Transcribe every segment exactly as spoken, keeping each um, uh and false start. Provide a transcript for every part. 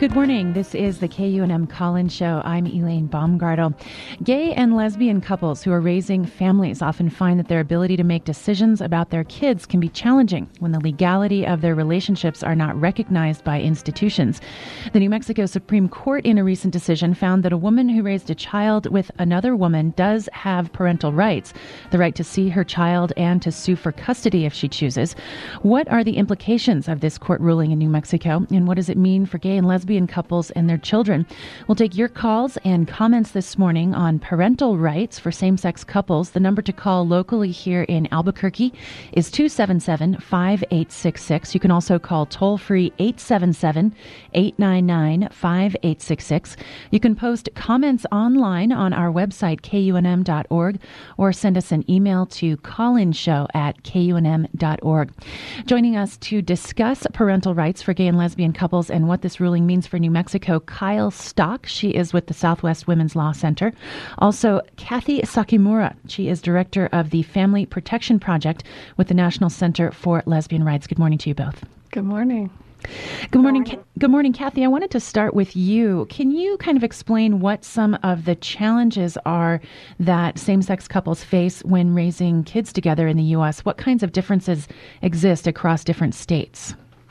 Good morning. This is the K U N M Call-In Show. I'm Elaine Baumgartel. Gay and lesbian couples who are raising families often find that their ability to make decisions about their kids can be challenging when the legality of their relationships are not recognized by institutions. The New Mexico Supreme Court, in a recent decision, found that a woman who raised a child with another woman does have parental rights, the right to see her child and to sue for custody if she chooses. What are the implications of this court ruling in New Mexico, and what does it mean for gay and lesbian couples and their children? We'll take your calls and comments this morning on parental rights for same-sex couples. The number to call locally here in Albuquerque is two seven seven, five eight six six. You can also call toll-free eight seven seven, eight nine nine, five eight six six. You can post comments online on our website, K U N M dot org, or send us an email to callinshow at K U N M dot org. Joining us to discuss parental rights for gay and lesbian couples and what this ruling means for New Mexico, Kyle Stock. She is with the Southwest Women's Law Center. Also, Kathy Sakimura. She is director of the Family Protection Project with the National Center for Lesbian Rights. Good morning to you both. Good morning. Good morning. Good morning. Good morning, Kathy. I wanted to start with you. Can you kind of explain what some of the challenges are that same-sex couples face when raising kids together in the U S? What kinds of differences exist across different states?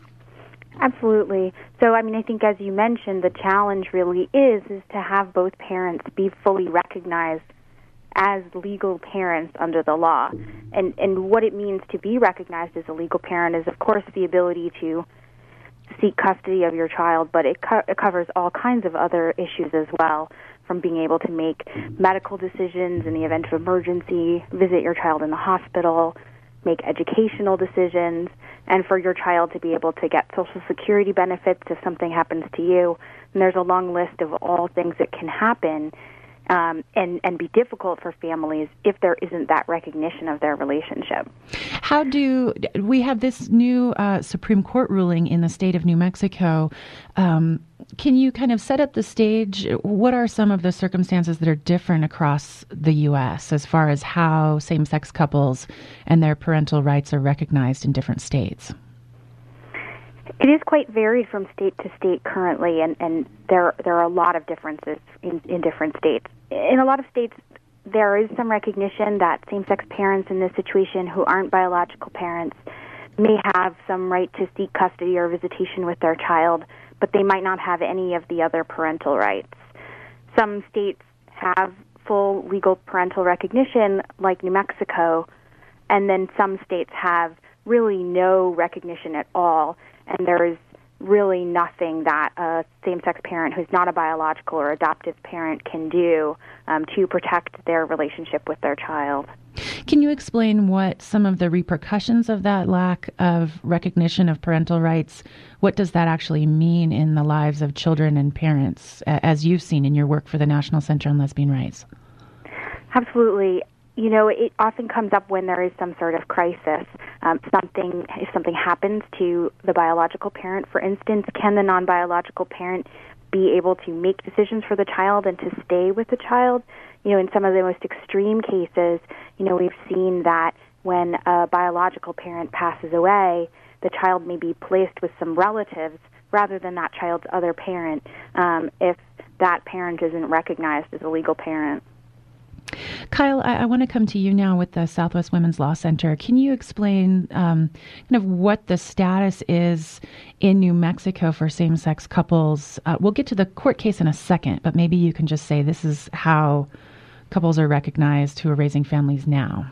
Absolutely. So, I mean, I think as you mentioned, the challenge really is is to have both parents be fully recognized as legal parents under the law. And and what it means to be recognized as a legal parent is, of course, the ability to seek custody of your child, but it, co- it covers all kinds of other issues as well, from being able to make medical decisions in the event of emergency, visit your child in the hospital, make educational decisions, and for your child to be able to get Social Security benefits if something happens to you. And there's a long list of all things that can happen um, and, and be difficult for families if there isn't that recognition of their relationship. How do we have this new uh, Supreme Court ruling in the state of New Mexico? Um, can you kind of set up the stage? What are some of the circumstances that are different across the U S as far as how same-sex couples and their parental rights are recognized in different states? It is quite varied from state to state currently, and, and there there are a lot of differences in, in different states. In a lot of states, there is some recognition that same-sex parents in this situation who aren't biological parents may have some right to seek custody or visitation with their child, but they might not have any of the other parental rights. Some states have full legal parental recognition, like New Mexico, and then some states have really no recognition at all, and there is really nothing that a same-sex parent who's not a biological or adoptive parent can do um, to protect their relationship with their child. Can you explain what some of the repercussions of that lack of recognition of parental rights, what does that actually mean in the lives of children and parents, as you've seen in your work for the National Center on Lesbian Rights? Absolutely. You know, it often comes up when there is some sort of crisis. Um, something, if something happens to the biological parent, for instance, can the non-biological parent be able to make decisions for the child and to stay with the child? You know, in some of the most extreme cases, you know, we've seen that when a biological parent passes away, the child may be placed with some relatives rather than that child's other parent um, if that parent isn't recognized as a legal parent. Kyle, I, I want to come to you now with the Southwest Women's Law Center. Can you explain um, kind of what the status is in New Mexico for same-sex couples? Uh, we'll get to the court case in a second, but maybe you can just say this is how couples are recognized who are raising families now.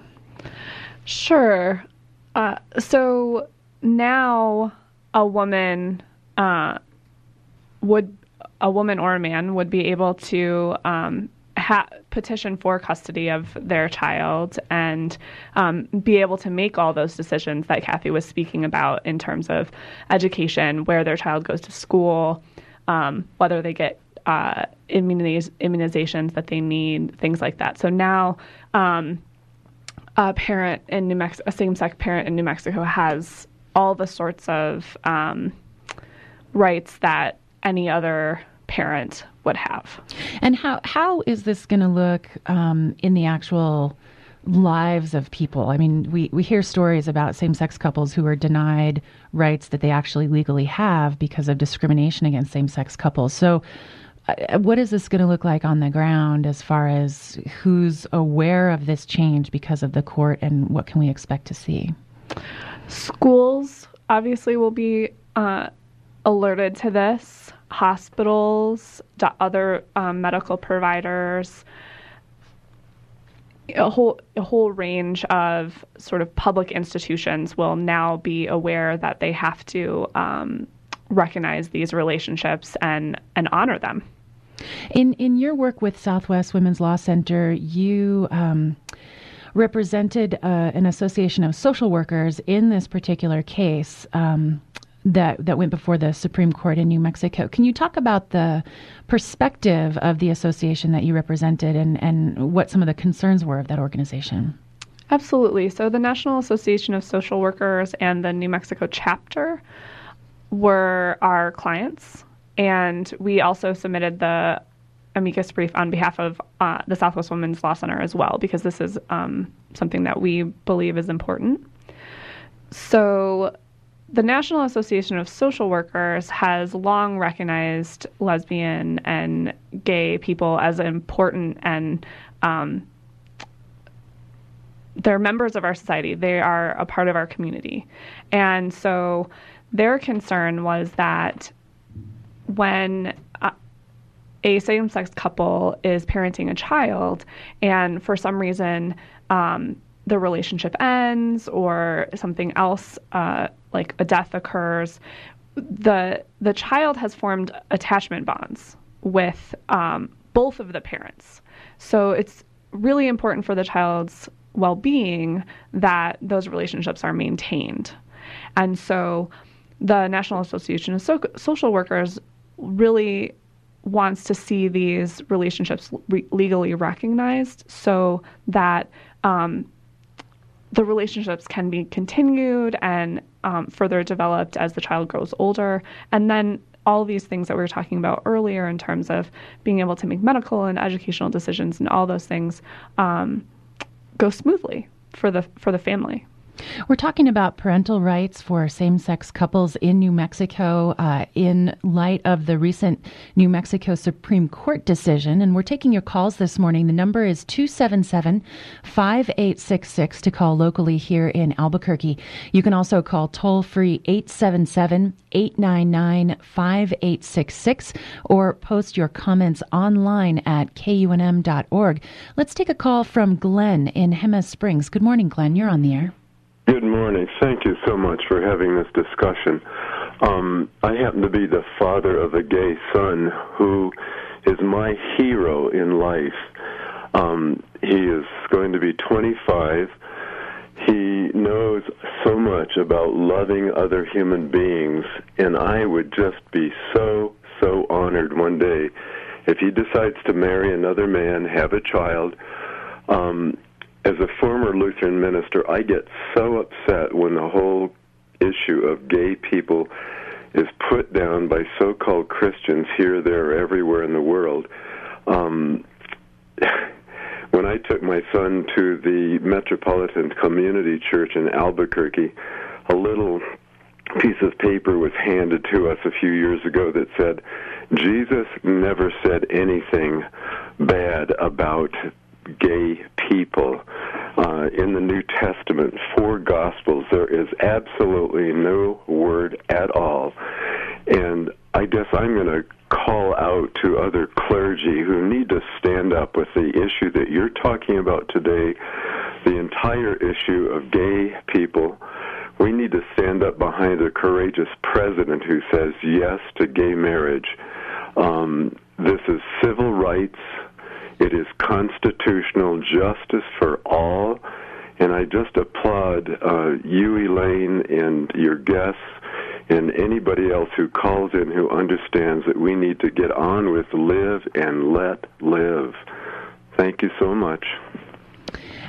Sure. Uh, so now a woman uh, would, a woman or a man would be able to um, Ha- petition for custody of their child and um, be able to make all those decisions that Kathy was speaking about in terms of education, where their child goes to school, um, whether they get uh, immuniz- immunizations that they need, things like that. So now um, a parent in New Mexico, a same-sex parent in New Mexico has all the sorts of um, rights that any other parent would have. And how how is this going to look um, in the actual lives of people. I mean, we, we hear stories about same-sex couples who are denied rights that they actually legally have because of discrimination against same-sex couples. So uh, what is this going to look like on the ground as far as who's aware of this change because of the court, and what can we expect to see? Schools obviously will be uh, alerted to this. Hospitals, other um, medical providers, a whole a whole range of sort of public institutions will now be aware that they have to um, recognize these relationships and and honor them. In in your work with Southwest Women's Law Center, you um, represented uh, an association of social workers in this particular case um, that that went before the Supreme Court in New Mexico. Can you talk about the perspective of the association that you represented, and, and what some of the concerns were of that organization? Absolutely. So the National Association of Social Workers and the New Mexico chapter were our clients, and we also submitted the amicus brief on behalf of uh, the Southwest Women's Law Center as well, because this is um, something that we believe is important. So the National Association of Social Workers has long recognized lesbian and gay people as important, and um, they're members of our society. They are a part of our community. And so their concern was that when uh, a same-sex couple is parenting a child, and for some reason um, the relationship ends or something else, uh, like a death occurs, the the child has formed attachment bonds with um, both of the parents. So it's really important for the child's well-being that those relationships are maintained. And so the National Association of so- Social Workers really wants to see these relationships re- legally recognized, so that um, the relationships can be continued and um, further developed as the child grows older. And then all these things that we were talking about earlier in terms of being able to make medical and educational decisions and all those things um, go smoothly for the for the family. We're talking about parental rights for same-sex couples in New Mexico uh, in light of the recent New Mexico Supreme Court decision. And we're taking your calls this morning. The number is two seven seven, five eight six six to call locally here in Albuquerque. You can also call toll-free eight seven seven, eight nine nine, five eight six six or post your comments online at K U N M dot org. Let's take a call from Glenn in Jemez Springs. Good morning, Glenn. You're on the air. Good morning. Thank you so much for having this discussion. Um, I happen to be the father of a gay son who is my hero in life. Um, he is going to be twenty-five. He knows so much about loving other human beings, and I would just be so, so honored one day if he decides to marry another man, have a child. Um, As a former Lutheran minister, I get so upset when the whole issue of gay people is put down by so-called Christians here, there, everywhere in the world. Um, when I took my son to the Metropolitan Community Church in Albuquerque, a little piece of paper was handed to us a few years ago that said, Jesus never said anything bad about gay people. Uh, in the New Testament, four Gospels, there is absolutely no word at all. And I guess I'm going to call out to other clergy who need to stand up with the issue that you're talking about today, the entire issue of gay people. We need to stand up behind a courageous president who says yes to gay marriage. Um, this is civil rights. It is constitutional justice for all, and I just applaud uh, you, Elaine, and your guests, and anybody else who calls in who understands that we need to get on with live and let live. Thank you so much.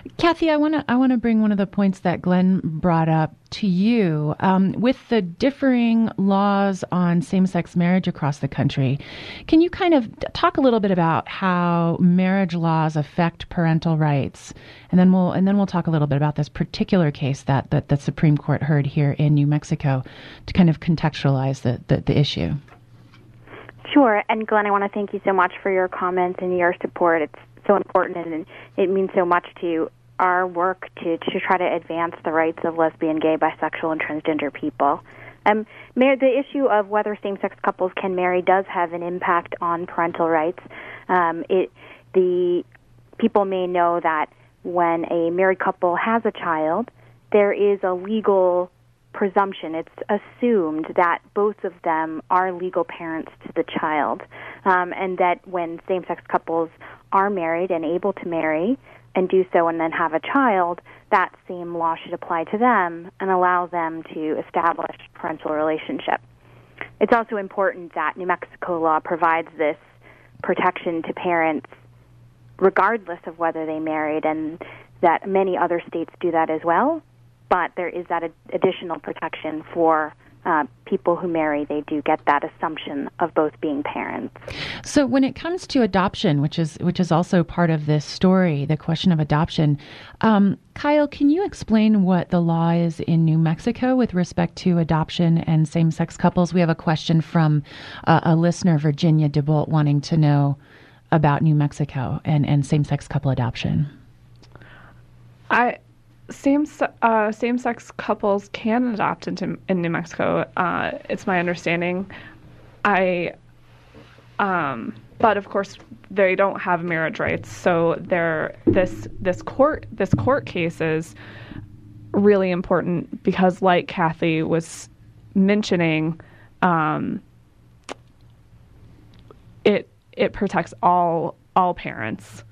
Kathy, I want to I want to bring one of the points that Glenn brought up to you. Um, with the differing laws on same-sex marriage across the country, can you kind of talk a little bit about how marriage laws affect parental rights, and then we'll and then we'll talk a little bit about this particular case that that the Supreme Court heard here in New Mexico to kind of contextualize the the, the issue. Sure, and Glenn, I want to thank you so much for your comments and your support. It's so important, and it means so much to our work to, to try to advance the rights of lesbian, gay, bisexual, and transgender people. Um, the issue of whether same-sex couples can marry does have an impact on parental rights. Um, it, the people may know that when a married couple has a child, there is a legal presumption. It's assumed that both of them are legal parents to the child, um, and that when same-sex couples are married and able to marry and do so and then have a child, that same law should apply to them and allow them to establish a parental relationship. It's also important that New Mexico law provides this protection to parents regardless of whether they married, and that many other states do that as well. But there is that ad- additional protection for uh, people who marry. They do get that assumption of both being parents. So when it comes to adoption, which is which is also part of this story, the question of adoption, um, Kyle, can you explain what the law is in New Mexico with respect to adoption and same-sex couples? We have a question from uh, a listener, Virginia DeBolt, wanting to know about New Mexico and, and same-sex couple adoption. I... Same uh, same-sex couples can adopt into in New Mexico. Uh, it's my understanding. I, um, but of course they don't have marriage rights. So there, this this court this court case is really important because, like Kathy was mentioning, um, it it protects all all parents.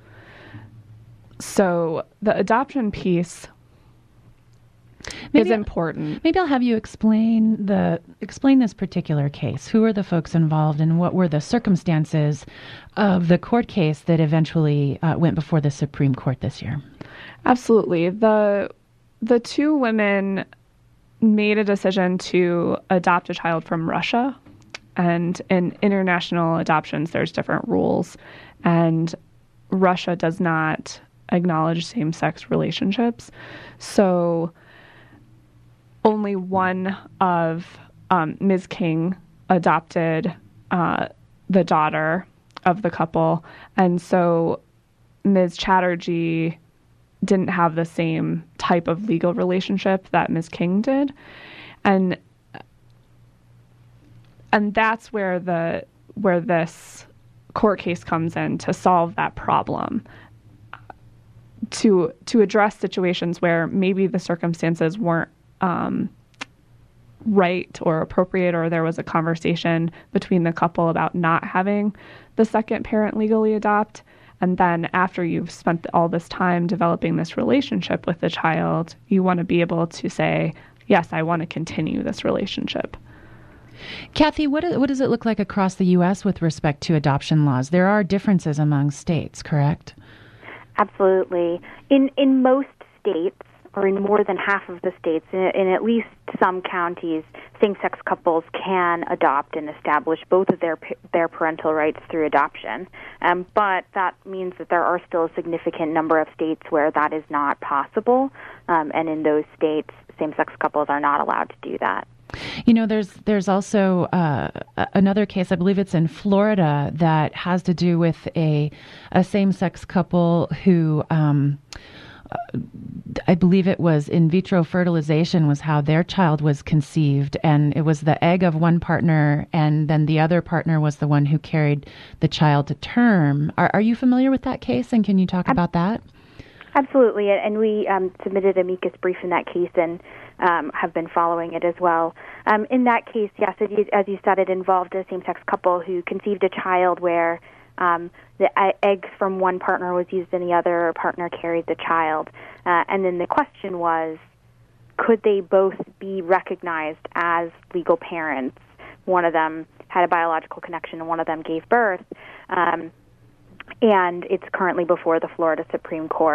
So the adoption piece Maybe, is important. Maybe I'll have you explain the explain this particular case. Who are the folks involved, and what were the circumstances of the court case that eventually uh, went before the Supreme Court this year? Absolutely. The the two women made a decision to adopt a child from Russia, and in international adoptions, there's different rules, and Russia does not acknowledge same-sex relationships. So only one of um, Miz King adopted uh, the daughter of the couple, and so Miz Chatterjee didn't have the same type of legal relationship that Miz King did, and and that's where the where this court case comes in to solve that problem, to to address situations where maybe the circumstances weren't Um, right or appropriate, or there was a conversation between the couple about not having the second parent legally adopt. And then after you've spent all this time developing this relationship with the child, you want to be able to say, yes, I want to continue this relationship. Kathy, what, what does it look like across the U S with respect to adoption laws? There are differences among states, correct? Absolutely. In in most states, or in more than half of the states, in, in at least some counties, same-sex couples can adopt and establish both of their their parental rights through adoption. Um, but that means that there are still a significant number of states where that is not possible, um, and in those states, same-sex couples are not allowed to do that. You know, there's there's also uh, another case, I believe it's in Florida, that has to do with a a same-sex couple who um, I believe it was in vitro fertilization was how their child was conceived, and it was the egg of one partner, and then the other partner was the one who carried the child to term. Are, are you familiar with that case, and can you talk about that? Absolutely, and we um, submitted an amicus brief in that case and um, have been following it as well. Um, in that case, yes, it, as you said, it involved a same-sex couple who conceived a child where Um, the egg from one partner was used and the other partner carried the child. Uh, and then the question was, could they both be recognized as legal parents? One of them had a biological connection and one of them gave birth. Um, and it's currently before the Florida Supreme Court.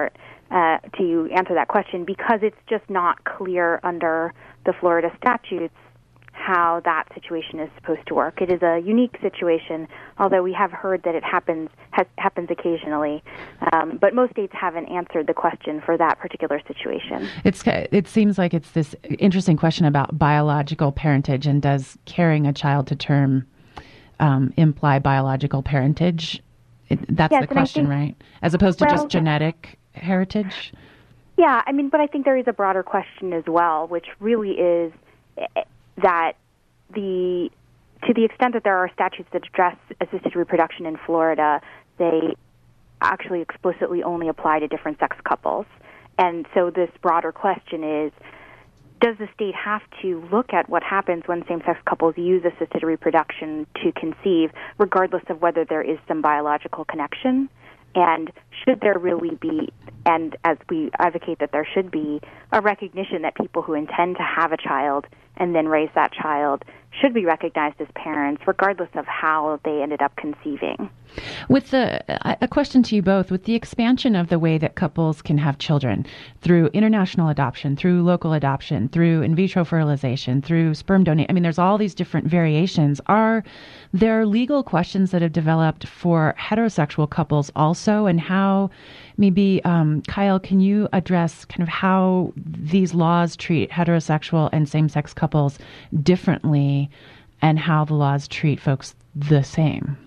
uh, to answer that question, because it's just not clear under the Florida statutes how that situation is supposed to work. It is a unique situation, although we have heard that it happens has, happens occasionally. Um, but most states haven't answered the question for that particular situation. It's it seems like it's this interesting question about biological parentage, and does carrying a child to term um, imply biological parentage? It, that's yes, the question, think, right? As opposed to well, just genetic heritage? Yeah, I mean, but I think there is a broader question as well, which really is that the to the extent that there are statutes that address assisted reproduction in Florida, they actually explicitly only apply to different sex couples. And so this broader question is, does the state have to look at what happens when same-sex couples use assisted reproduction to conceive, regardless of whether there is some biological connection? And should there really be, and as we advocate that there should be, a recognition that people who intend to have a child and then raise that child should be recognized as parents, regardless of how they ended up conceiving. With the a question to you both, with the expansion of the way that couples can have children through international adoption, through local adoption, through in vitro fertilization, through sperm donation, I mean, there's all these different variations. Are there legal questions that have developed for heterosexual couples also, and how maybe, um, Kyle, can you address kind of how these laws treat heterosexual and same-sex couples differently, and how the laws treat folks the same?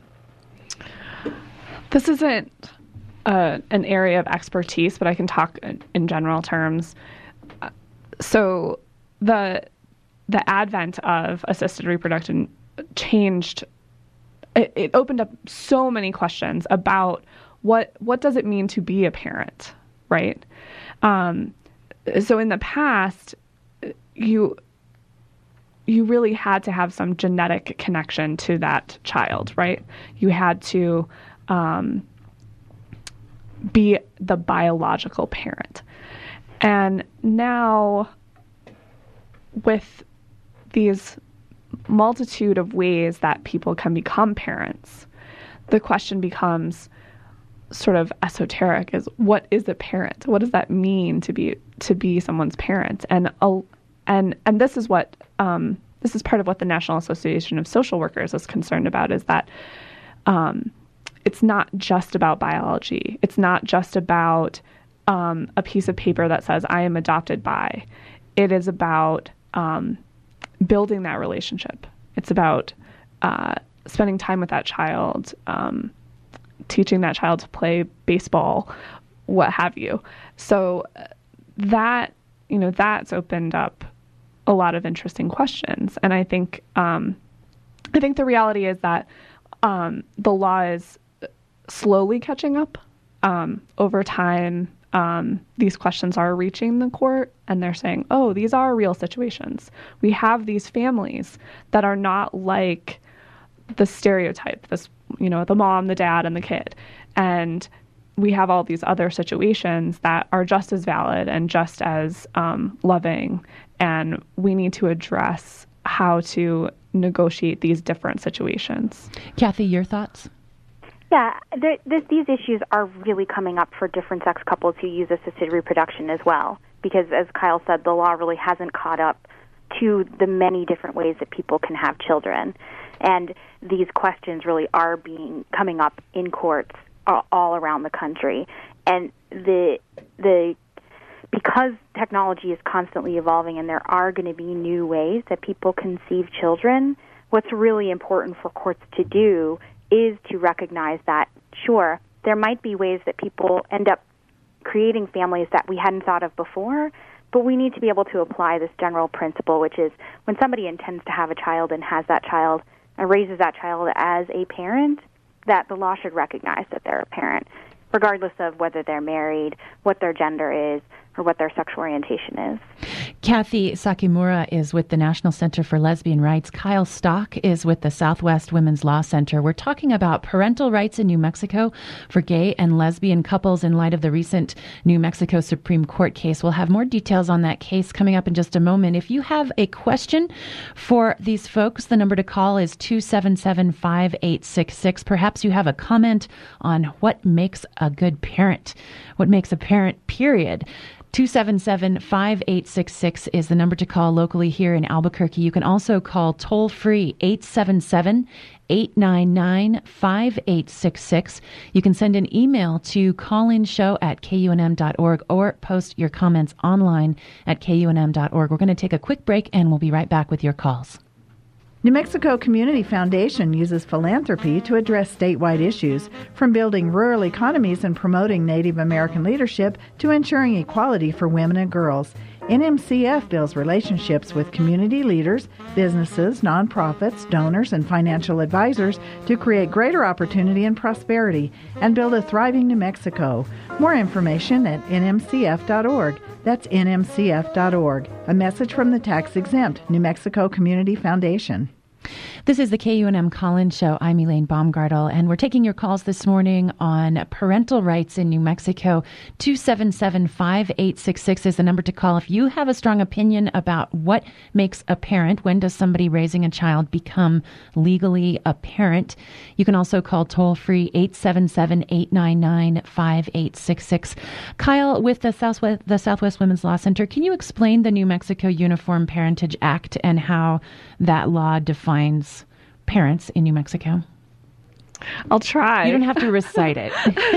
This isn't uh, an area of expertise, but I can talk in general terms. So the the advent of assisted reproduction changed. It, it opened up so many questions about what what does it mean to be a parent, right? Um, so in the past, you you really had to have some genetic connection to that child, right? You had to um, be the biological parent. And now, with these multitude of ways that people can become parents, the question becomes sort of esoteric: is what is a parent? What does that mean to be to be someone's parent? And uh, and and this is what um, this is part of what the National Association of Social Workers is concerned about, is that um, it's not just about biology. It's not just about um, a piece of paper that says I am adopted by. It is about um, building that relationship. It's about uh, spending time with that child, um, teaching that child to play baseball, what have you. So that, you know, that's opened up a lot of interesting questions. And I think, um, I think the reality is that um, the law is slowly catching up. Um, over time, um, these questions are reaching the court, and they're saying, oh, these are real situations. We have these families that are not like the stereotype, this, you know, the mom, the dad, and the kid. And we have all these other situations that are just as valid and just as um, loving, and we need to address how to negotiate these different situations. Kathy, your thoughts? Yeah, there, this, these issues are really coming up for different sex couples who use assisted reproduction as well, because as Kyle said, the law really hasn't caught up to the many different ways that people can have children. And these questions really are being coming up in courts all around the country. And the the because technology is constantly evolving and there are going to be new ways that people conceive children, what's really important for courts to do is to recognize that, sure, there might be ways that people end up creating families that we hadn't thought of before, but we need to be able to apply this general principle, which is when somebody intends to have a child and has that child and raises that child as a parent, that the law should recognize that they're a parent, regardless of whether they're married, what their gender is, or what their sexual orientation is. Kathy Sakimura is with the National Center for Lesbian Rights. Kyle Stock is with the Southwest Women's Law Center. We're talking about parental rights in New Mexico for gay and lesbian couples in light of the recent New Mexico Supreme Court case. We'll have more details on that case coming up in just a moment. If you have a question for these folks, the number to call is two seven seven, five eight six six. Perhaps you have a comment on what makes a good parent, what makes a parent, period. two seven seven, five eight six six is the number to call locally here in Albuquerque. You can also call toll-free eight seven seven, eight nine nine, five eight six six. You can send an email to callinshow at K U N M dot org or post your comments online at K U N M dot org. We're going to take a quick break and we'll be right back with your calls. New Mexico Community Foundation uses philanthropy to address statewide issues, from building rural economies and promoting Native American leadership to ensuring equality for women and girls. N M C F builds relationships with community leaders, businesses, nonprofits, donors, and financial advisors to create greater opportunity and prosperity and build a thriving New Mexico. More information at N M C F dot org. That's N M C F dot org. A message from the tax-exempt New Mexico Community Foundation. This is the K U N M Collins Show. I'm Elaine Baumgartel, and we're taking your calls this morning on parental rights in New Mexico. two seven seven, five eight six six is the number to call if you have a strong opinion about what makes a parent. When does somebody raising a child become legally a parent? You can also call toll-free eight seven seven, eight nine nine, five eight six six. Kyle, with the Southwest, the Southwest Women's Law Center, can you explain the New Mexico Uniform Parentage Act and how that law defines parents in New Mexico? I'll try. You don't have to recite it.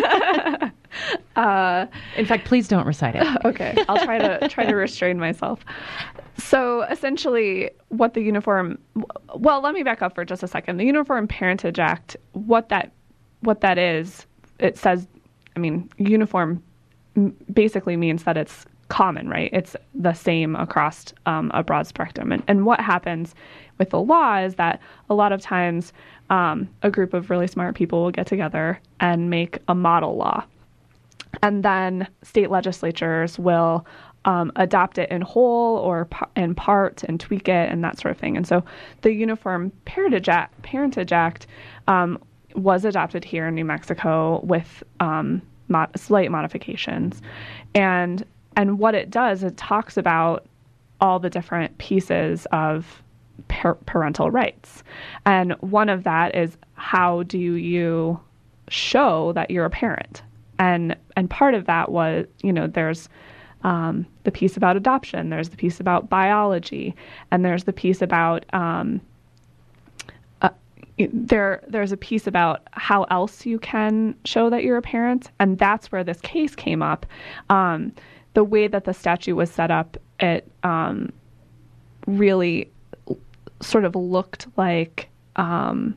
uh, in fact, please don't recite it. Okay, I'll try to try to restrain myself. So essentially, what the uniform well, let me back up for just a second. The Uniform Parentage Act, what that what that is, it says, I mean, uniform basically means that it's common, right? It's the same across um, a broad spectrum. And, and what happens with the law is that a lot of times um, a group of really smart people will get together and make a model law. And then state legislatures will um, adopt it in whole or p- in part and tweak it and that sort of thing. And so the Uniform Parentage Act, Parentage Act um, was adopted here in New Mexico with um, mod- slight modifications. And And what it does, it talks about all the different pieces of par- parental rights. And one of that is, how do you show that you're a parent? And and part of that was, you know, there's um, the piece about adoption, there's the piece about biology, and there's the piece about um, uh, there there's a piece about how else you can show that you're a parent. And that's where this case came up. Um, The way that the statute was set up, it um, really sort of looked like um,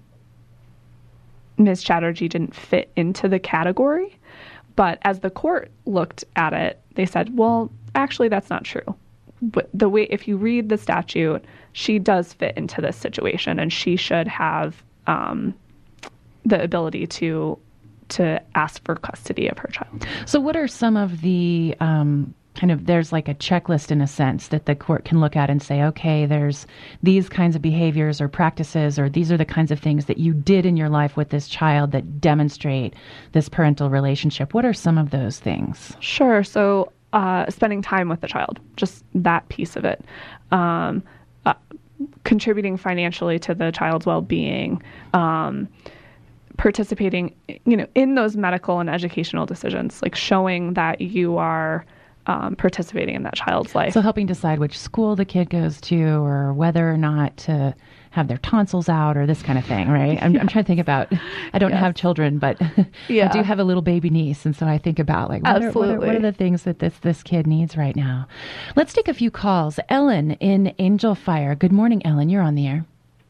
Miz Chatterjee didn't fit into the category. But as the court looked at it, they said, well, actually, that's not true. But the way, if you read the statute, she does fit into this situation, and she should have um, the ability to to ask for custody of her child. So what are some of the um, kind of, there's like a checklist in a sense that the court can look at and say, okay, there's these kinds of behaviors or practices, or these are the kinds of things that you did in your life with this child that demonstrate this parental relationship. What are some of those things? Sure. So uh, spending time with the child, just that piece of it. Um, uh, contributing financially to the child's well-being, um, participating, you know, in those medical and educational decisions, like showing that you are um, participating in that child's life. So helping decide which school the kid goes to, or whether or not to have their tonsils out, or this kind of thing, right? I'm, yeah. I'm trying to think about, I don't yes. have children, but yeah. I do have a little baby niece. And so I think about like, what are, what, are, what are the things that this, this kid needs right now? Let's take a few calls. Ellen in Angel Fire. Good morning, Ellen. You're on the air.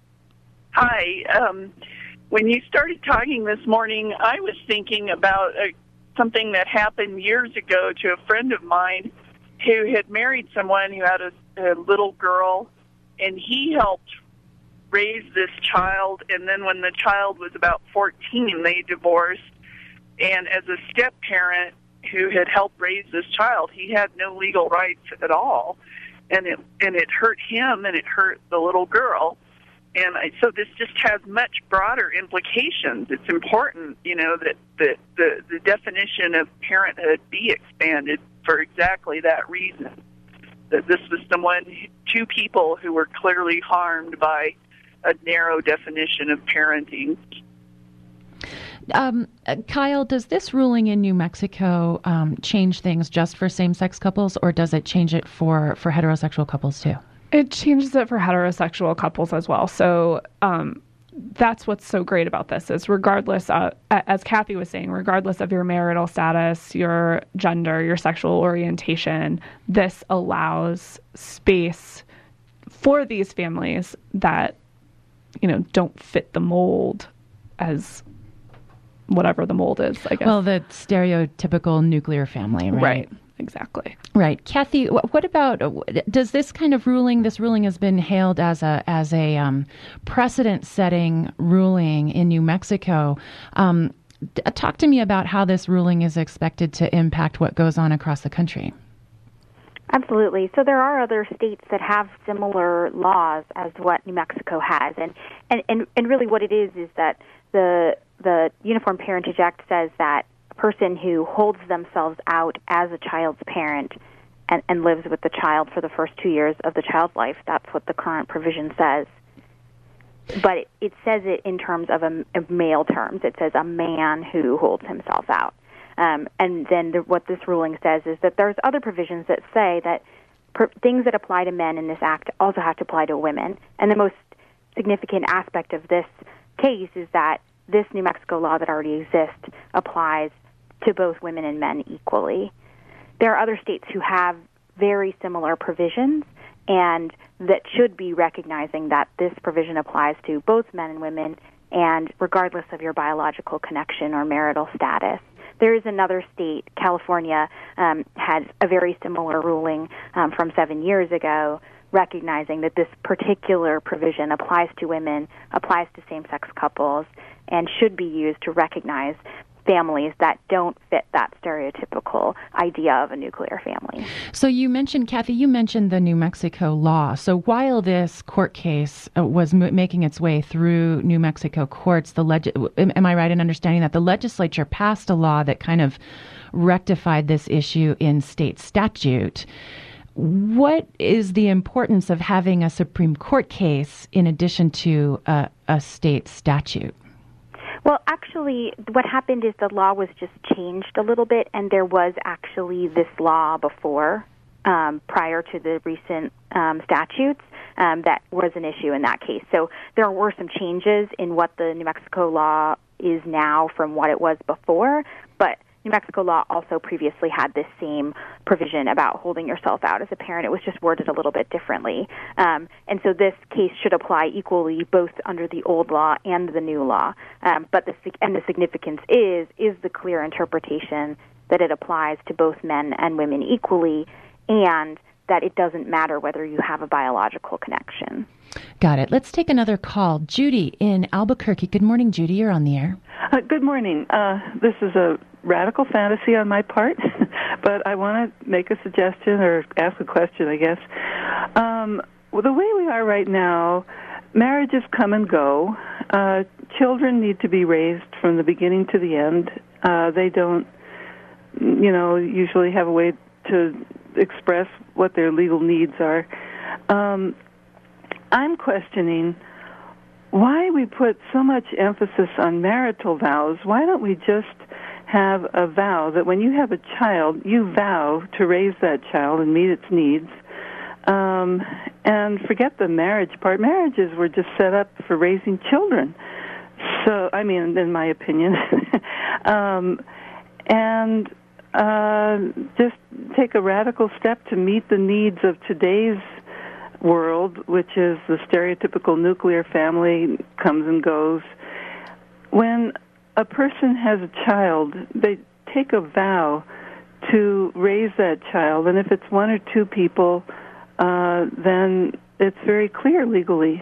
Hi. Um, When you started talking this morning, I was thinking about uh, something that happened years ago to a friend of mine who had married someone who had a, a little girl, and he helped raise this child. And then when the child was about fourteen, they divorced. And as a step-parent who had helped raise this child, he had no legal rights at all. and it and it hurt him and it hurt the little girl. And I, so this just has much broader implications. It's important, you know, that, that the, the definition of parenthood be expanded for exactly that reason. That this was someone, two people who were clearly harmed by a narrow definition of parenting. Um, uh, Kyle, does this ruling in New Mexico um, change things just for same-sex couples, or does it change it for, for heterosexual couples too? It changes it for heterosexual couples as well. So um, that's what's so great about this is regardless, of, as Kathy was saying, regardless of your marital status, your gender, your sexual orientation, this allows space for these families that, you know, don't fit the mold as whatever the mold is, I guess. Well, the stereotypical nuclear family, right? Right. Exactly. Right. Kathy, what about, does this kind of ruling, this ruling has been hailed as a as a um, precedent-setting ruling in New Mexico. Um, talk to me about how this ruling is expected to impact what goes on across the country. Absolutely. So there are other states that have similar laws as what New Mexico has. And, and, and, and really what it is is that the the Uniform Parentage Act says that person who holds themselves out as a child's parent and, and lives with the child for the first two years of the child's life. That's what the current provision says. But it, it says it in terms of, a, of male terms. It says a man who holds himself out. Um, and then the, what this ruling says is that there's other provisions that say that per, things that apply to men in this act also have to apply to women. And the most significant aspect of this case is that this New Mexico law that already exists applies to both women and men equally. There are other states who have very similar provisions and that should be recognizing that this provision applies to both men and women and regardless of your biological connection or marital status. There is another state, California, um, had a very similar ruling um, from seven years ago, recognizing that this particular provision applies to women, applies to same-sex couples, and should be used to recognize families that don't fit that stereotypical idea of a nuclear family. So you mentioned, Kathy, you mentioned the New Mexico law. So while this court case uh, was m- making its way through New Mexico courts, the leg- am I right in understanding that the legislature passed a law that kind of rectified this issue in state statute? What is the importance of having a Supreme Court case in addition to a, a state statute? Well, actually, what happened is the law was just changed a little bit, and there was actually this law before, um, prior to the recent um, statutes, um, that was an issue in that case. So there were some changes in what the New Mexico law is now from what it was before, but New Mexico law also previously had this same provision about holding yourself out as a parent. It was just worded a little bit differently. Um, and so this case should apply equally both under the old law and the new law. Um, but the, and the significance is, is the clear interpretation that it applies to both men and women equally and that it doesn't matter whether you have a biological connection. Got it. Let's take another call. Judy in Albuquerque. Good morning, Judy. You're on the air. Uh, good morning. Uh, this is a radical fantasy on my part, but I want to make a suggestion or ask a question, I guess. Um, well, the way we are right now, marriages come and go. Uh, children need to be raised from the beginning to the end. Uh, they don't, you know, usually have a way to express what their legal needs are. Um, I'm questioning why we put so much emphasis on marital vows. Why don't we just have a vow that when you have a child, you vow to raise that child and meet its needs, um, and forget the marriage part. Marriages were just set up for raising children. So, I mean, in my opinion. um, and uh, just take a radical step to meet the needs of today's world, which is the stereotypical nuclear family comes and goes. When a person has a child, they take a vow to raise that child, and if it's one or two people, uh, then it's very clear legally.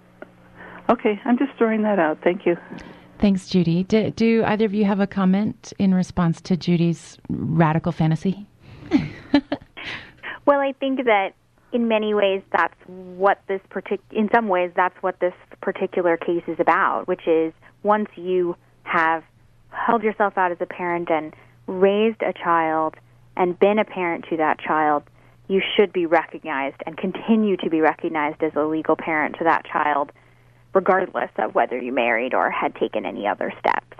Okay, I'm just throwing that out. Thank you. Thanks, Judy. Do, do either of you have a comment in response to Judy's radical fantasy? Well, I think that in many ways, that's what this partic- in some ways, that's what this particular case is about, which is once you have held yourself out as a parent and raised a child and been a parent to that child, you should be recognized and continue to be recognized as a legal parent to that child, regardless of whether you married or had taken any other steps.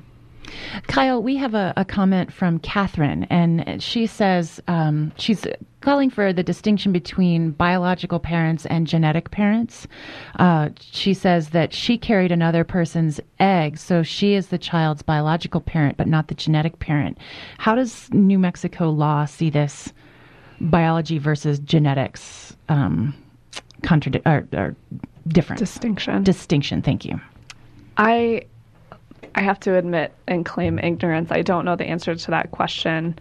Kyle, we have a, a comment from Catherine, and she says um, she's calling for the distinction between biological parents and genetic parents. Uh, she says that she carried another person's eggs, so she is the child's biological parent, but not the genetic parent. How does New Mexico law see this biology versus genetics um, contradict or, or difference? Distinction. Distinction. Thank you. I. I have to admit and claim ignorance. I don't know the answer to that question.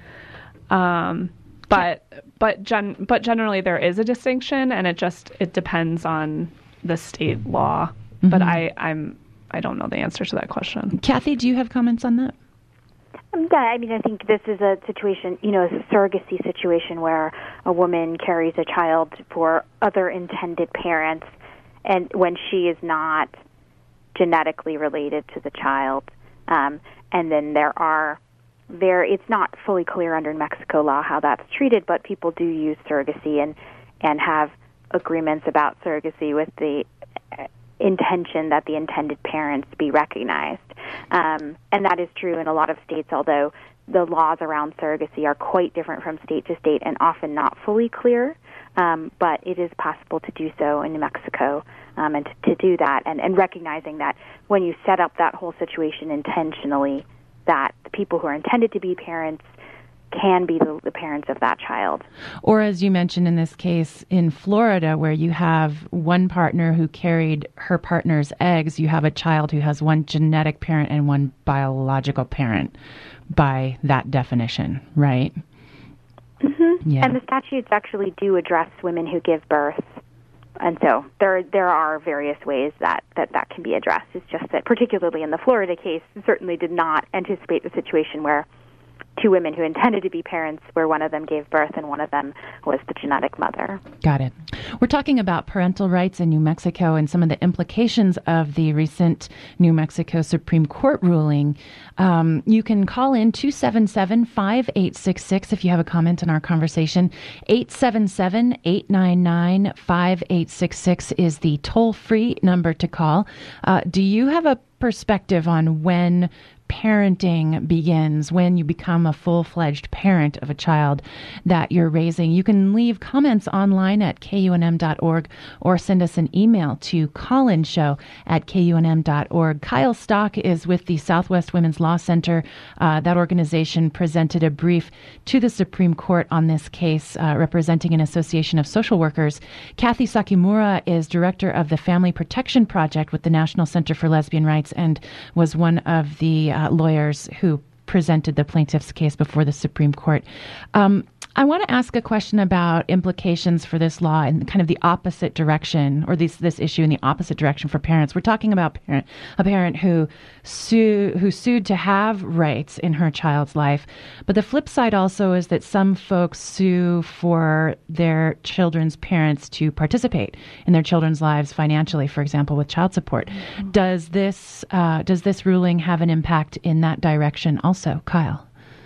Um, but but gen, but generally there is a distinction, and it just it depends on the state law. Mm-hmm. But I I'm I don't know the answer to that question. Kathy, do you have comments on that? Um, yeah, I mean, I think this is a situation, you know, a surrogacy situation where a woman carries a child for other intended parents, and when she is not genetically related to the child. Um, and then there are, there it's not fully clear under New Mexico law how that's treated, but people do use surrogacy and, and have agreements about surrogacy with the intention that the intended parents be recognized. Um, and that is true in a lot of states, although the laws around surrogacy are quite different from state to state and often not fully clear. Um, but it is possible to do so in New Mexico, um, and to, to do that, and, and recognizing that when you set up that whole situation intentionally, that the people who are intended to be parents can be the, the parents of that child. Or as you mentioned in this case in Florida, where you have one partner who carried her partner's eggs, you have a child who has one genetic parent and one biological parent by that definition, right? Mm-hmm. Yeah. And the statutes actually do address women who give birth. And so there there are various ways that, that that can be addressed. It's just that particularly in the Florida case, certainly did not anticipate the situation where two women who intended to be parents, where one of them gave birth and one of them was the genetic mother. Got it. We're talking about parental rights in New Mexico and some of the implications of the recent New Mexico Supreme Court ruling. Um, you can call in two seven seven, five eight six six if you have a comment on our conversation. eight seven seven, eight nine nine, five eight six six is the toll-free number to call. Uh, do you have a perspective on when parenting begins, when you become a full-fledged parent of a child that you're raising? You can leave comments online at K U N M dot org or send us an email to callinshow at K U N M dot org. Kyle Stock is with the Southwest Women's Law Center. Uh, that organization presented a brief to the Supreme Court on this case, uh, representing an association of social workers. Kathy Sakimura is director of the Family Protection Project with the National Center for Lesbian Rights and was one of the uh, lawyers who presented the plaintiff's case before the Supreme Court. Um, I want to ask a question about implications for this law in kind of the opposite direction, or this this issue in the opposite direction for parents. We're talking about parent, a parent who sue, who sued to have rights in her child's life. But the flip side also is that some folks sue for their children's parents to participate in their children's lives financially, for example, with child support. Mm-hmm. Does this uh, does this ruling have an impact in that direction also, Kyle?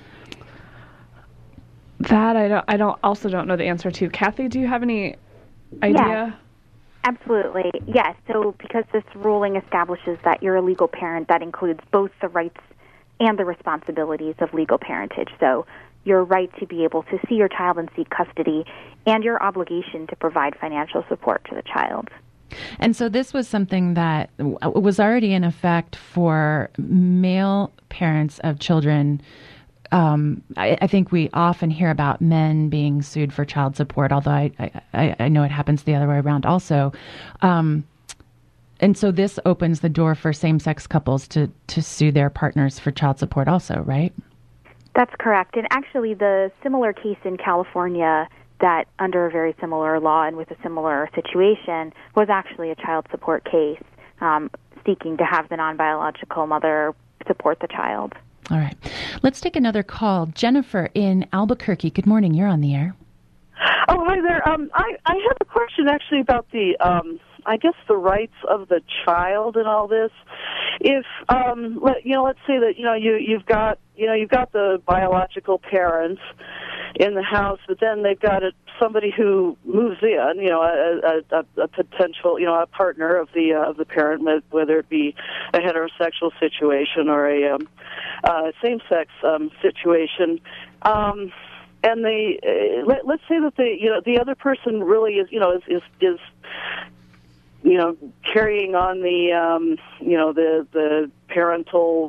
That I don't. I don't. Also, don't know the answer to. Kathy, do you have any idea? Yeah, absolutely. Yes. So, because this ruling establishes that you're a legal parent, that includes both the rights and the responsibilities of legal parentage. So, your right to be able to see your child and seek custody, and your obligation to provide financial support to the child. And so this was something that was already in effect for male parents of children. Um, I, I think we often hear about men being sued for child support, although I, I, I know it happens the other way around also. Um, and so this opens the door for same-sex couples to, to sue their partners for child support also, right? That's correct. And actually the similar case in California that under a very similar law and with a similar situation was actually a child support case, um, seeking to have the non-biological mother support the child. All right. Let's take another call. Jennifer in Albuquerque. Good morning. You're on the air. Oh, hi there. Um, I, I have a question actually about the, um, I guess, the rights of the child in all this. If, um, let, you know, let's say that, you know, you, you've got, you know, you've got the biological parents in the house, but then they've got a, somebody who moves in, you know, a, a, a potential, you know, a partner of the uh, of the parent, whether it be a heterosexual situation or a um, uh, same-sex um, situation. Um, and they, uh, let, let's say that the, you know, the other person really is, you know, is is, is you know, carrying on the, um, you know, the the parental.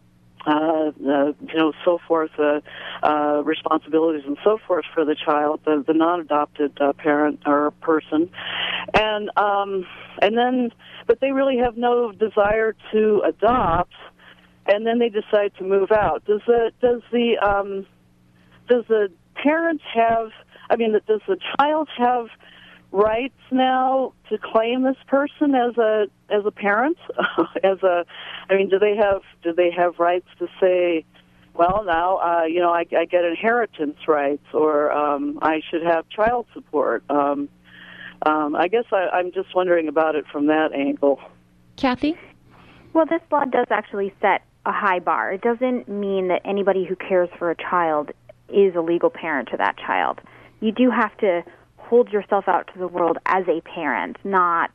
Uh, uh, you know, so forth, uh, uh, responsibilities and so forth for the child, the, the non-adopted uh, parent or person, and um, and then, but they really have no desire to adopt, and then they decide to move out. Does the does the um, does the parent have? I mean, does the child have rights now to claim this person as a as a parent? as a, I mean, do they have do they have rights to say, well, now uh, you know I, I get inheritance rights, or um, I should have child support? Um, um, I guess I, I'm just wondering about it from that angle. Kathy? Well, this law does actually set a high bar. It doesn't mean that anybody who cares for a child is a legal parent to that child. You do have to hold yourself out to the world as a parent, not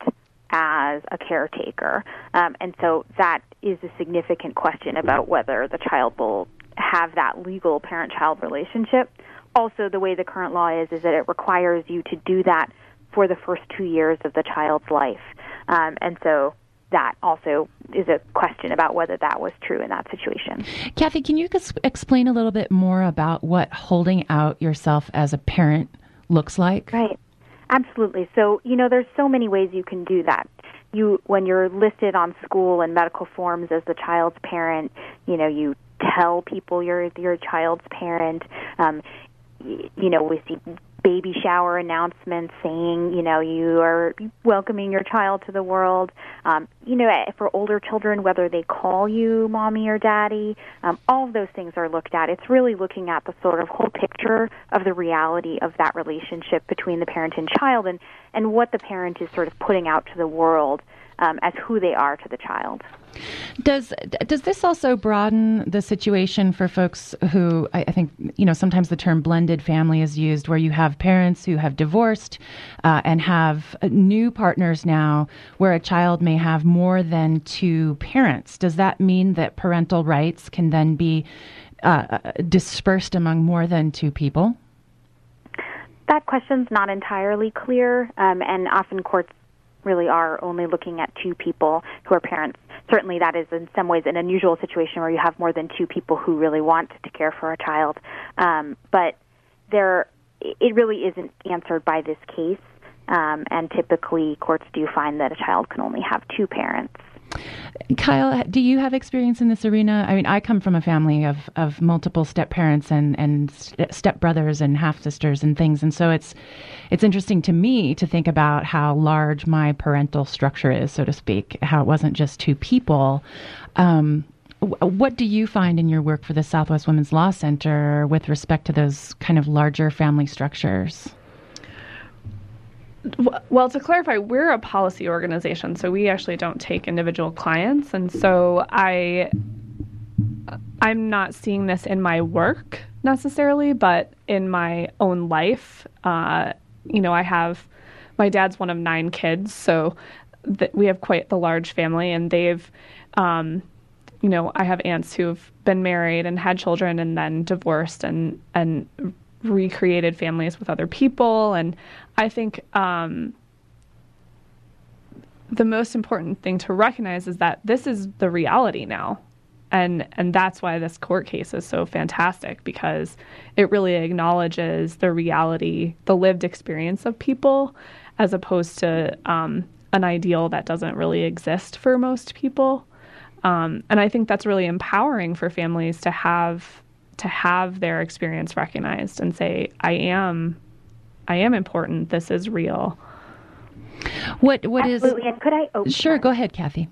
as a caretaker. Um, and so that is a significant question about whether the child will have that legal parent-child relationship. Also, the way the current law is, is that it requires you to do that for the first two years of the child's life. Um, and so that also is a question about whether that was true in that situation. Kathy, can you ex- explain a little bit more about what holding out yourself as a parent looks like? Right. Absolutely. So, you know, there's so many ways you can do that. You, when you're listed on school and medical forms as the child's parent, you know, you tell people you're your child's parent. Um, y- you know, we see baby shower announcements saying, you know, you are welcoming your child to the world. Um, you know, for older children, whether they call you mommy or daddy, um, all of those things are looked at. It's really looking at the sort of whole picture of the reality of that relationship between the parent and child, and, and what the parent is sort of putting out to the world um, as who they are to the child. Does does this also broaden the situation for folks who, I, I think, you know, sometimes the term blended family is used, where you have parents who have divorced uh, and have new partners now, where a child may have more than two parents? Does that mean that parental rights can then be uh, dispersed among more than two people? That question's not entirely clear, um, and often courts really are only looking at two people who are parents. Certainly that is in some ways an unusual situation where you have more than two people who really want to care for a child. Um, but there, it really isn't answered by this case, um, and typically courts do find that a child can only have two parents. Kyle, do you have experience in this arena? I mean, I come from a family of, of multiple step-parents and, and step-brothers and half-sisters and things, and so it's it's interesting to me to think about how large my parental structure is, so to speak, how it wasn't just two people. Um, what do you find in your work for the Southwest Women's Law Center with respect to those kind of larger family structures? Well, to clarify, we're a policy organization, so we actually don't take individual clients, and so I, I'm not seeing this in my work necessarily, but in my own life. Uh, you know, I have, my dad's one of nine kids, so th- we have quite the large family, and they've, um, you know, I have aunts who've been married and had children and then divorced and and recreated families with other people. And I think um, the most important thing to recognize is that this is the reality now. And and that's why this court case is so fantastic, because it really acknowledges the reality, the lived experience of people, as opposed to um, an ideal that doesn't really exist for most people. Um, and I think that's really empowering for families to have to have their experience recognized and say, I am, I am important. This is real. What what Absolutely. is? And could I? Oh, sure, sorry. Go ahead, Kathy.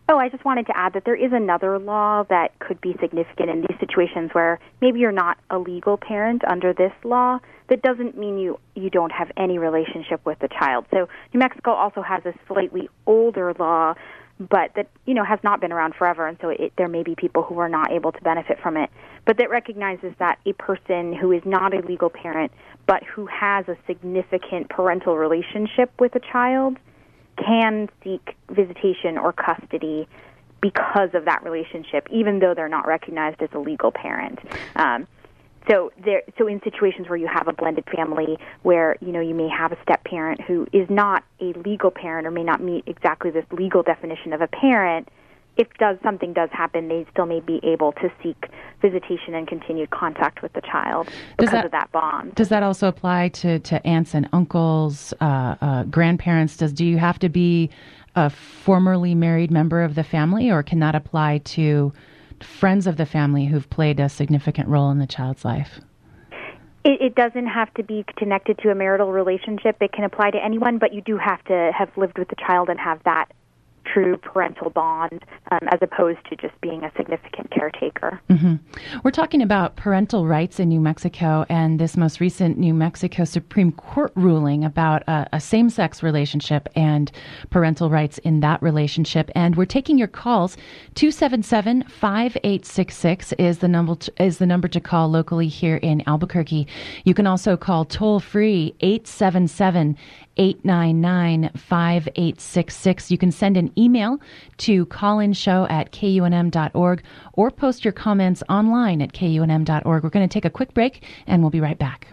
Oh, I just wanted to add that there is another law that could be significant in these situations where maybe you're not a legal parent under this law. That doesn't mean you, you don't have any relationship with the child. So New Mexico also has a slightly older law, but that, you know, has not been around forever, and so it, there may be people who are not able to benefit from it. But that recognizes that a person who is not a legal parent but who has a significant parental relationship with a child can seek visitation or custody because of that relationship, even though they're not recognized as a legal parent. Um, so, there, so in situations where you have a blended family, where you know you may have a step parent who is not a legal parent or may not meet exactly this legal definition of a parent, if does something does happen, they still may be able to seek visitation and continued contact with the child because that, of that bond. Does that also apply to, to aunts and uncles, uh, uh, grandparents? Does do you have to be a formerly married member of the family, or can that apply to friends of the family who've played a significant role in the child's life? It, it doesn't have to be connected to a marital relationship. It can apply to anyone, but you do have to have lived with the child and have that true parental bond, um, as opposed to just being a significant caretaker. Mm-hmm. We're talking about parental rights in New Mexico and this most recent New Mexico Supreme Court ruling about a, a same-sex relationship and parental rights in that relationship. And we're taking your calls. two seven seven, five eight six six is the number to, is the number to call locally here in Albuquerque. You can also call toll-free eight seven seven, eight nine nine, five eight six six. You can send an email to callinshow at K U N M dot org or post your comments online at K U N M dot org. We're going to take a quick break and we'll be right back.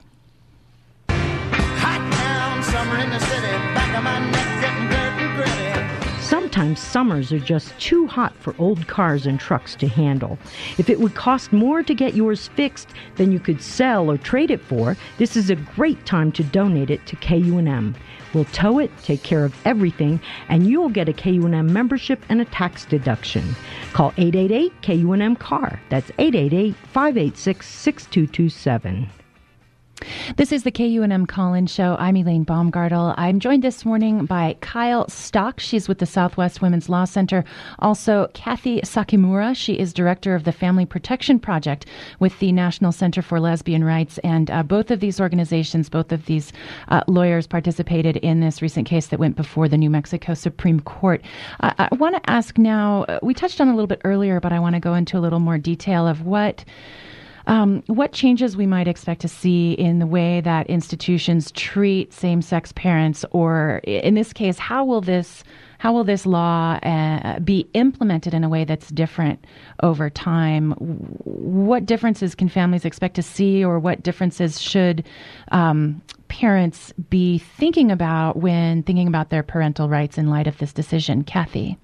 Hot town, summer in the city, back of my neck getting dirt and gritty. Sometimes summers are just too hot for old cars and trucks to handle. If it would cost more to get yours fixed than you could sell or trade it for, this is a great time to donate it to K U N M. We'll tow it, take care of everything, and you'll get a K U N M membership and a tax deduction. Call eight eight eight K U N M C A R. That's eight eight eight, five eight six, six two two seven. This is the K U N M Call-In Show. I'm Elaine Baumgartel. I'm joined this morning by Kyle Stock. She's with the Southwest Women's Law Center. Also, Kathy Sakimura. She is director of the Family Protection Project with the National Center for Lesbian Rights. And uh, both of these organizations, both of these uh, lawyers participated in this recent case that went before the New Mexico Supreme Court. Uh, I want to ask now, uh, we touched on it a little bit earlier, but I want to go into a little more detail of what Um, what changes we might expect to see in the way that institutions treat same-sex parents, or in this case, how will this how will this law uh, be implemented in a way that's different over time? What differences can families expect to see, or what differences should um, parents be thinking about when thinking about their parental rights in light of this decision? Kathy?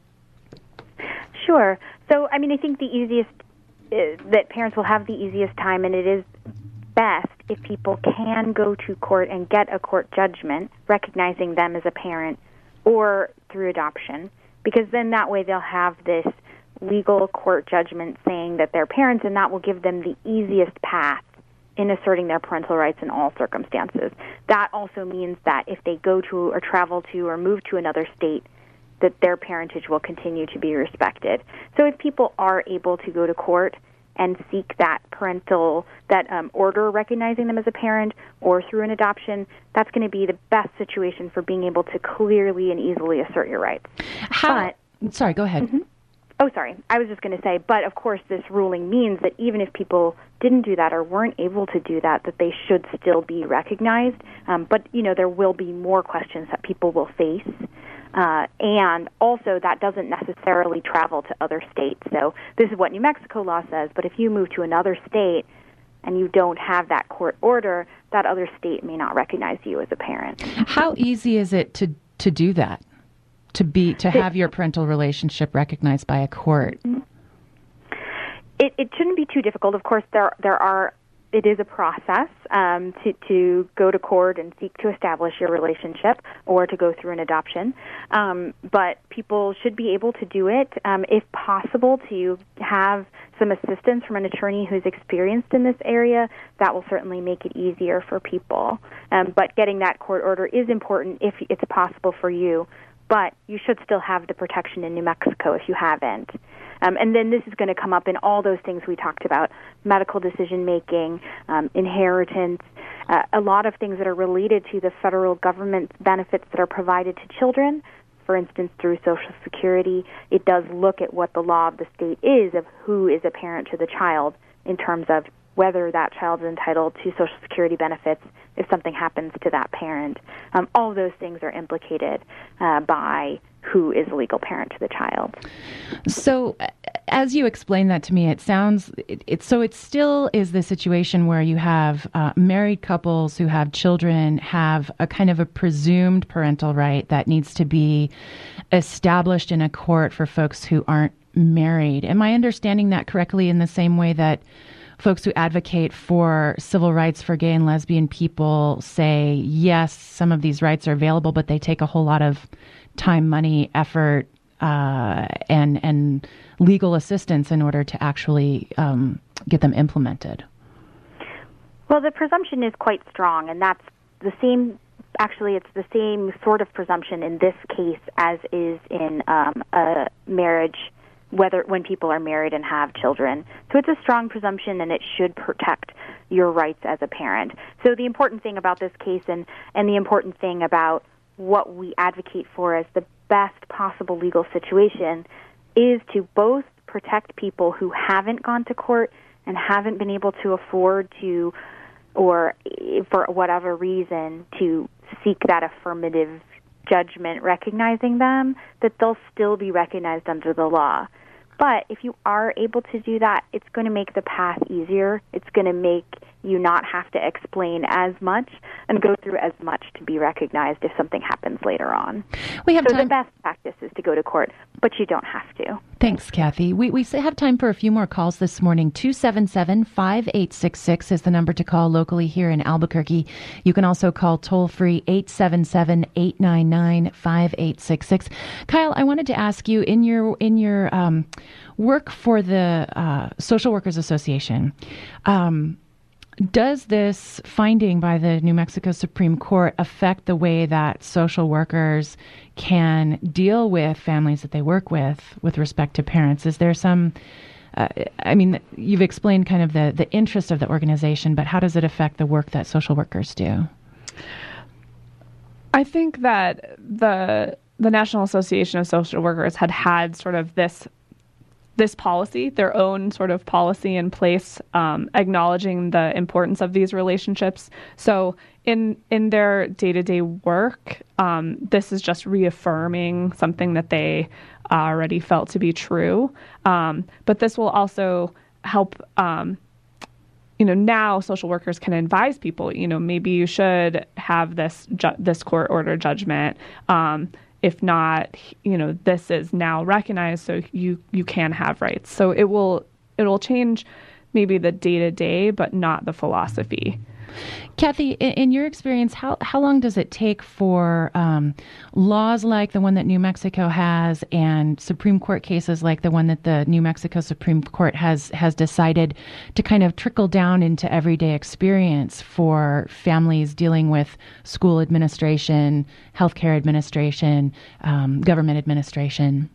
Sure. So, I mean, I think the easiest that parents will have the easiest time, and it is best if people can go to court and get a court judgment recognizing them as a parent or through adoption, because then that way they'll have this legal court judgment saying that they're parents, and that will give them the easiest path in asserting their parental rights in all circumstances. That also means that if they go to or travel to or move to another state, that their parentage will continue to be respected. So if people are able to go to court and seek that parental, that um, order recognizing them as a parent or through an adoption, that's going to be the best situation for being able to clearly and easily assert your rights. How? But, sorry, go ahead. Mm-hmm. Oh, sorry. I was just going to say, but of course this ruling means that even if people didn't do that or weren't able to do that, that they should still be recognized. Um, but, you know, there will be more questions that people will face. Uh, and also that doesn't necessarily travel to other states. So this is what New Mexico law says, but if you move to another state and you don't have that court order, that other state may not recognize you as a parent. How easy is it to, to do that, to be to have your parental relationship recognized by a court? It, it shouldn't be too difficult. Of course, there there are. It is a process um, to, to go to court and seek to establish your relationship or to go through an adoption. Um, but people should be able to do it. Um, if possible, to have some assistance from an attorney who's experienced in this area, that will certainly make it easier for people. Um, but getting that court order is important if it's possible for you but you should still have the protection in New Mexico if you haven't. Um, and then this is going to come up in all those things we talked about: medical decision-making, um, inheritance, uh, a lot of things that are related to the federal government benefits that are provided to children. For instance, through Social Security, it does look at what the law of the state is of who is a parent to the child in terms of whether that child is entitled to Social Security benefits if something happens to that parent. Um, all of those things are implicated uh, by who is a legal parent to the child. So, as you explain that to me, it sounds it, it so it still is the situation where you have uh, married couples who have children have a kind of a presumed parental right that needs to be established in a court for folks who aren't married. Am I understanding that correctly, in the same way that folks who advocate for civil rights for gay and lesbian people say, yes, some of these rights are available, but they take a whole lot of time, money, effort, uh, and and legal assistance in order to actually um, get them implemented? Well, the presumption is quite strong, and that's the same. Actually, it's the same sort of presumption in this case as is in um, a marriage, whether when people are married and have children. So it's a strong presumption, and it should protect your rights as a parent. So the important thing about this case, and, and the important thing about what we advocate for as the best possible legal situation, is to both protect people who haven't gone to court and haven't been able to afford to, or for whatever reason, to seek that affirmative judgment recognizing them, that they'll still be recognized under the law. But if you are able to do that, it's going to make the path easier. It's going to make you not have to explain as much and go through as much to be recognized if something happens later on. We have so time. The best practice is to go to court, but you don't have to. Thanks, Kathy. We we have time for a few more calls this morning. two seven seven, five eight six six is the number to call locally here in Albuquerque. You can also call toll-free eight seven seven, eight nine nine, five eight six six. Kyle, I wanted to ask you, in your in your um, work for the uh, Social Workers Association, um, does this finding by the New Mexico Supreme Court affect the way that social workers can deal with families that they work with with respect to parents? Is there some, uh, I mean, you've explained kind of the, the interest of the organization, but how does it affect the work that social workers do? I think that the the National Association of Social Workers had had sort of this this policy, their own sort of policy in place, um, acknowledging the importance of these relationships. So in in their day-to-day work, um, this is just reaffirming something that they already felt to be true. Um, but this will also help, um, you know, now social workers can advise people, you know, maybe you should have this ju- this court order judgment. Um, If not, you know, this is now recognized, so you, you can have rights. So it will it will change maybe the day-to-day, but not the philosophy. Kathy, in, in your experience, how, how long does it take for um, laws like the one that New Mexico has and Supreme Court cases like the one that the New Mexico Supreme Court has, has decided to kind of trickle down into everyday experience for families dealing with school administration, healthcare administration, um, government administration?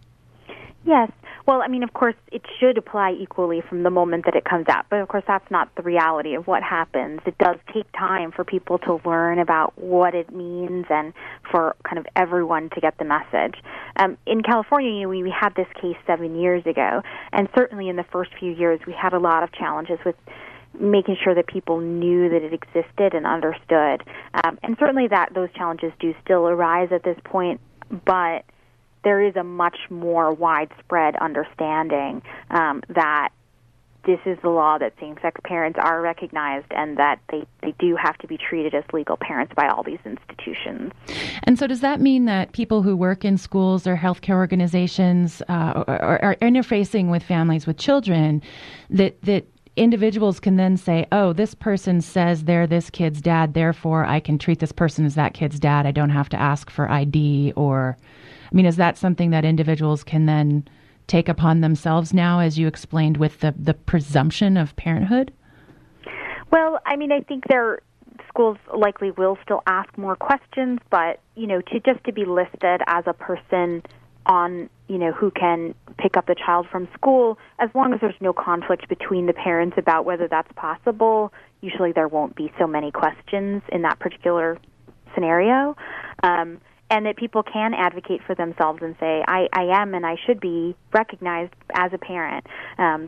Yes. Well, I mean, of course, it should apply equally from the moment that it comes out. But, of course, that's not the reality of what happens. It does take time for people to learn about what it means and for kind of everyone to get the message. Um, in California, you know, we, we had this case seven years ago, and certainly in the first few years we had a lot of challenges with making sure that people knew that it existed and understood. Um, and certainly that those challenges do still arise at this point, but there is a much more widespread understanding um, that this is the law, that same-sex parents are recognized, and that they, they do have to be treated as legal parents by all these institutions. And so does that mean that people who work in schools or healthcare organizations uh, are, are interfacing with families with children, that that individuals can then say, oh, this person says they're this kid's dad, therefore I can treat this person as that kid's dad. I don't have to ask for I D or... I mean, is that something that individuals can then take upon themselves now, as you explained, with the, the presumption of parenthood? Well, I mean, I think there schools likely will still ask more questions, but, you know, to just to be listed as a person on, you know, who can pick up the child from school, as long as there's no conflict between the parents about whether that's possible, usually there won't be so many questions in that particular scenario. Um, and that people can advocate for themselves and say, I, I am and I should be recognized as a parent um,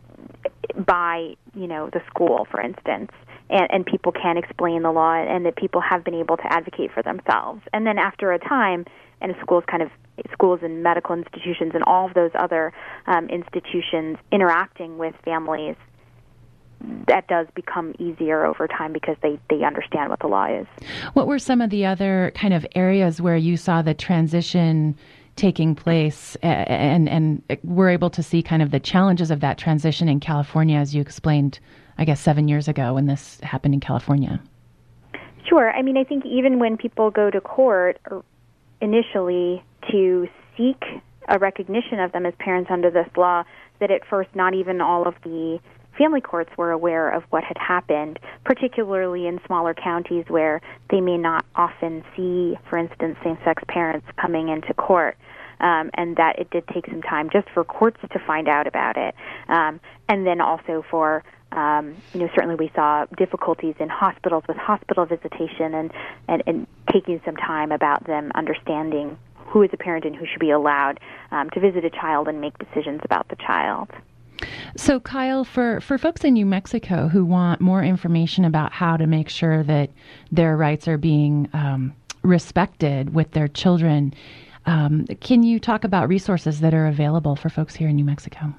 by, you know, the school, for instance. And, and people can explain the law, and that people have been able to advocate for themselves. And then after a time, and schools kind of schools and medical institutions and all of those other um, institutions interacting with families, that does become easier over time because they, they understand what the law is. What were some of the other kind of areas where you saw the transition taking place and, and were able to see kind of the challenges of that transition in California, as you explained, I guess, seven years ago when this happened in California? Sure. I mean, I think even when people go to court initially to seek a recognition of them as parents under this law, that at first not even all of the family courts were aware of what had happened, particularly in smaller counties where they may not often see, for instance, same-sex parents coming into court, um, and that it did take some time just for courts to find out about it, um, and then also for Um, you know, certainly we saw difficulties in hospitals with hospital visitation and, and, and taking some time about them understanding who is a parent and who should be allowed um, to visit a child and make decisions about the child. So, Kyle, for, for folks in New Mexico who want more information about how to make sure that their rights are being um, respected with their children, um, can you talk about resources that are available for folks here in New Mexico?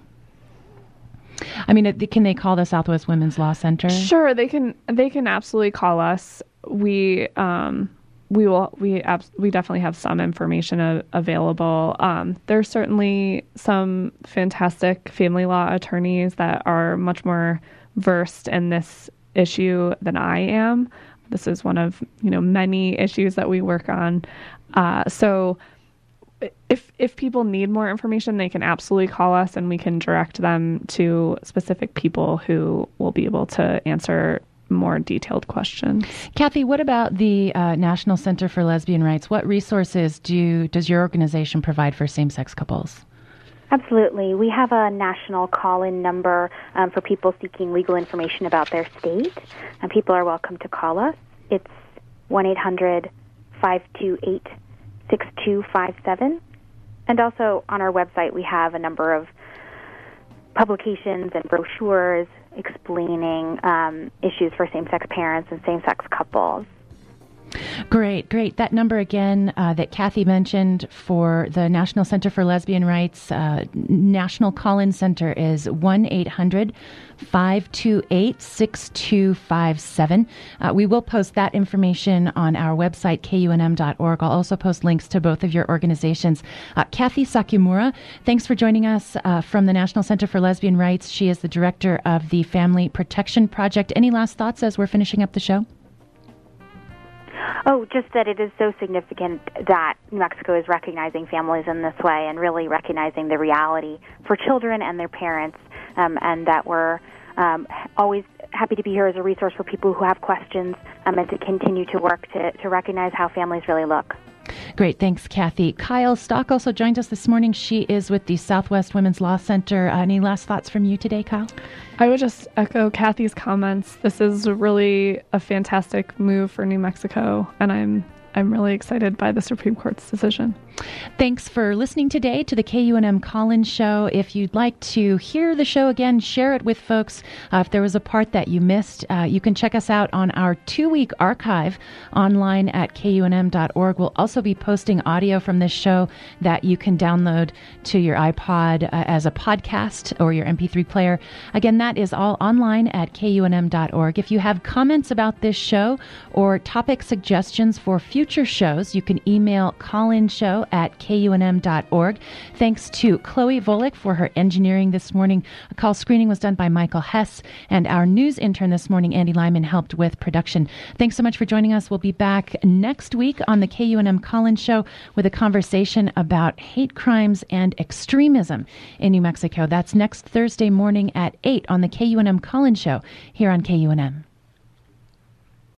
I mean, can they call the Southwest Women's Law Center? Sure, they can. They can absolutely call us. We um, we will. We abs- we definitely have some information a- available. Um, there's certainly some fantastic family law attorneys that are much more versed in this issue than I am. This is one of you know many issues that we work on. Uh, so. If if people need more information, they can absolutely call us, and we can direct them to specific people who will be able to answer more detailed questions. Kathy, what about the uh, National Center for Lesbian Rights? What resources do does your organization provide for same-sex couples? Absolutely. We have a national call-in number um, for people seeking legal information about their state, and people are welcome to call us. It's one eight hundred five two eight six two five seven. And also on our website we have a number of publications and brochures explaining um, issues for same-sex parents and same-sex couples. Great, great. That number again uh, that Kathy mentioned for the National Center for Lesbian Rights, uh, National Call-In Center is one eight hundred five two eight six two five seven. Uh, we will post that information on our website, K U N M dot org. I'll also post links to both of your organizations. Uh, Kathy Sakimura, thanks for joining us uh, from the National Center for Lesbian Rights. She is the director of the Family Protection Project. Any last thoughts as we're finishing up the show? Oh, just that it is so significant that New Mexico is recognizing families in this way and really recognizing the reality for children and their parents, um, and that we're um, always happy to be here as a resource for people who have questions um, and to continue to work to, to recognize how families really look. Great. Thanks, Kathy. Kyle Stock also joined us this morning. She is with the Southwest Women's Law Center. Uh, any last thoughts from you today, Kyle? I would just echo Kathy's comments. This is really a fantastic move for New Mexico, and I'm I'm really excited by the Supreme Court's decision. Thanks for listening today to the K U N M Call-In Show. If you'd like to hear the show again, share it with folks. Uh, if there was a part that you missed, uh, you can check us out on our two-week archive online at K U N M dot org. We'll also be posting audio from this show that you can download to your iPod uh, as a podcast or your M P three player. Again, that is all online at K U N M dot org. If you have comments about this show or topic suggestions for future shows, you can email callinshow at K U N M dot org. Thanks to Chloe Volick for her engineering this morning. A call screening was done by Michael Hess, and our news intern this morning, Andy Lyman, helped with production. Thanks so much for joining us. We'll be back next week on the K U N M Call-In Show with a conversation about hate crimes and extremism in New Mexico. That's next Thursday morning at eight on the K U N M Call-In Show here on K U N M.